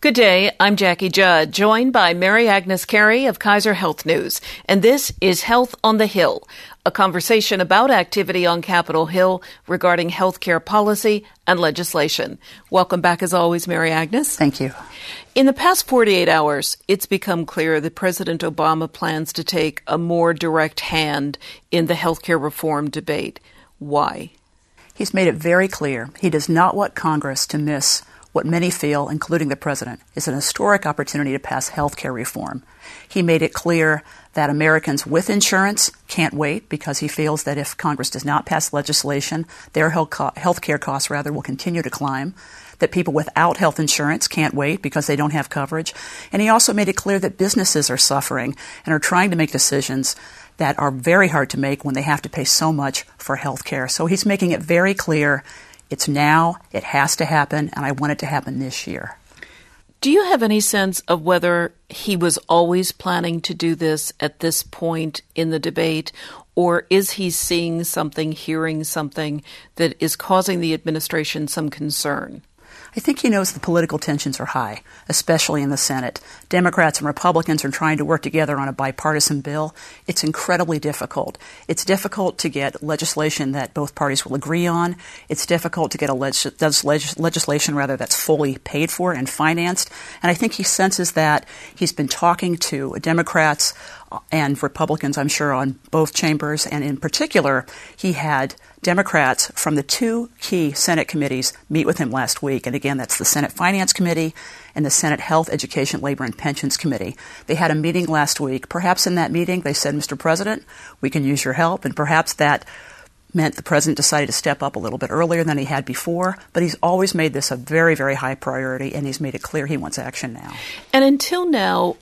Good day, I'm Jackie Judd, joined by Mary Agnes Carey of Kaiser Health News, and this is Health on the Hill, a conversation about activity on Capitol Hill regarding healthcare policy and legislation. Welcome back as always, Mary Agnes. Thank you. In the past 48 hours, it's become clear that President Obama plans to take a more direct hand in the healthcare reform debate. Why? He's made it very clear he does not want Congress to miss what many feel, including the president, is an historic opportunity to pass health care reform. He made it clear that Americans with insurance can't wait because he feels that if Congress does not pass legislation, their health care costs will continue to climb, that people without health insurance can't wait because they don't have coverage. And he also made it clear that businesses are suffering and are trying to make decisions that are very hard to make when they have to pay so much for health care. So he's making it very clear it's now, it has to happen, and I want it to happen this year. Do you have any sense of whether he was always planning to do this at this point in the debate, or is he seeing something, hearing something that is causing the administration some concern? I think he knows the political tensions are high, especially in the Senate. Democrats and Republicans are trying to work together on a bipartisan bill. It's incredibly difficult. It's difficult to get legislation that both parties will agree on. It's difficult to get a legislation that's fully paid for and financed. And I think he senses that. He's been talking to Democrats and Republicans, I'm sure, on both chambers. And in particular, he had Democrats from the two key Senate committees meet with him last week. And again, that's the Senate Finance Committee and the Senate Health, Education, Labor, and Pensions Committee. They had a meeting last week. Perhaps in that meeting they said, Mr. President, we can use your help. And perhaps that meant the president decided to step up a little bit earlier than he had before. But he's always made this a very, very high priority, and he's made it clear he wants action now. And until now,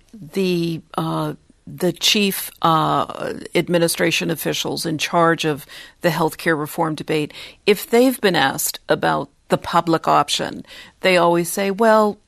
the chief administration officials in charge of the healthcare reform debate, if they've been asked about the public option, they always say, well,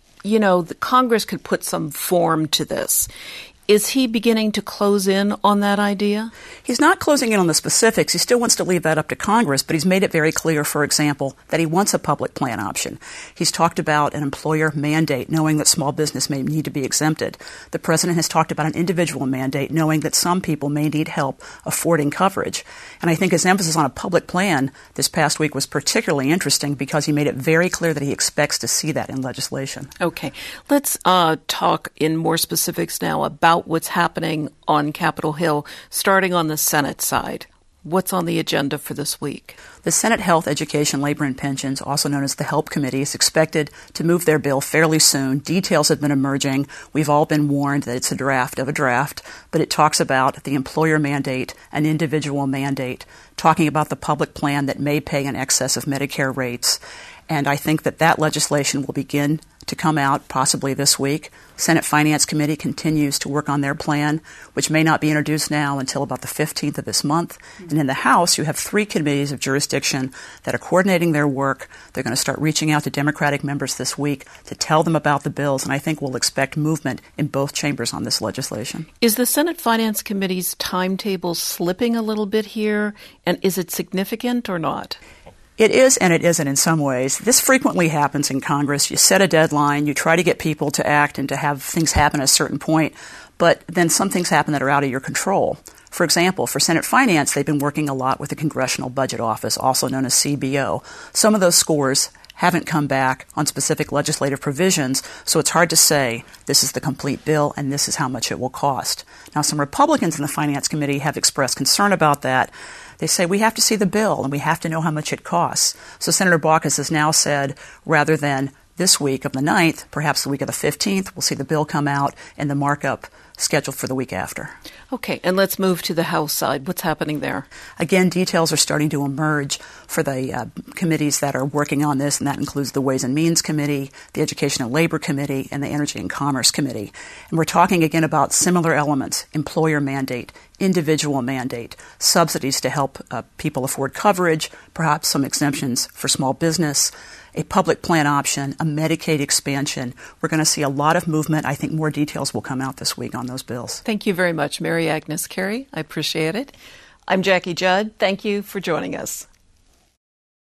the Congress could put some form to this. Is he beginning to close in on that idea? He's not closing in on the specifics. He still wants to leave that up to Congress, but he's made it very clear, for example, that he wants a public plan option. He's talked about an employer mandate, knowing that small business may need to be exempted. The president has talked about an individual mandate, knowing that some people may need help affording coverage. And I think his emphasis on a public plan this past week was particularly interesting because he made it very clear that he expects to see that in legislation. Okay. Let's talk in more specifics now about what's happening on Capitol Hill, starting on the Senate side. What's on the agenda for this week? The Senate Health, Education, Labor, and Pensions, also known as the HELP Committee, is expected to move their bill fairly soon. Details have been emerging. We've all been warned that it's a draft of a draft, but it talks about the employer mandate, an individual mandate, talking about the public plan that may pay in excess of Medicare rates. And I think that legislation will begin to come out possibly this week. Senate Finance Committee continues to work on their plan, which may not be introduced now until about the 15th of this month. Mm-hmm. And in the House, you have three committees of jurisdiction that are coordinating their work. They're going to start reaching out to Democratic members this week to tell them about the bills, and I think we'll expect movement in both chambers on this legislation. Is the Senate Finance Committee's timetable slipping a little bit here, and is it significant or not? It is and it isn't in some ways. This frequently happens in Congress. You set a deadline, you try to get people to act and to have things happen at a certain point, but then some things happen that are out of your control. For example, for Senate Finance, they've been working a lot with the Congressional Budget Office, also known as CBO. Some of those scores haven't come back on specific legislative provisions, so it's hard to say this is the complete bill and this is how much it will cost. Now, some Republicans in the Finance Committee have expressed concern about that. They say we have to see the bill and we have to know how much it costs. So Senator Baucus has now said rather than this week of the 9th, perhaps the week of the 15th, we'll see the bill come out and the markup scheduled for the week after. Okay, and let's move to the House side. What's happening there? Again, details are starting to emerge for the committees that are working on this, and that includes the Ways and Means Committee, the Education and Labor Committee, and the Energy and Commerce Committee. And we're talking again about similar elements: employer mandate, individual mandate, subsidies to help people afford coverage, perhaps some exemptions for small business, a public plan option, a Medicaid expansion. We're going to see a lot of movement. I think more details will come out this week on those bills. Thank you very much, Mary Agnes Carey. I appreciate it. I'm Jackie Judd. Thank you for joining us.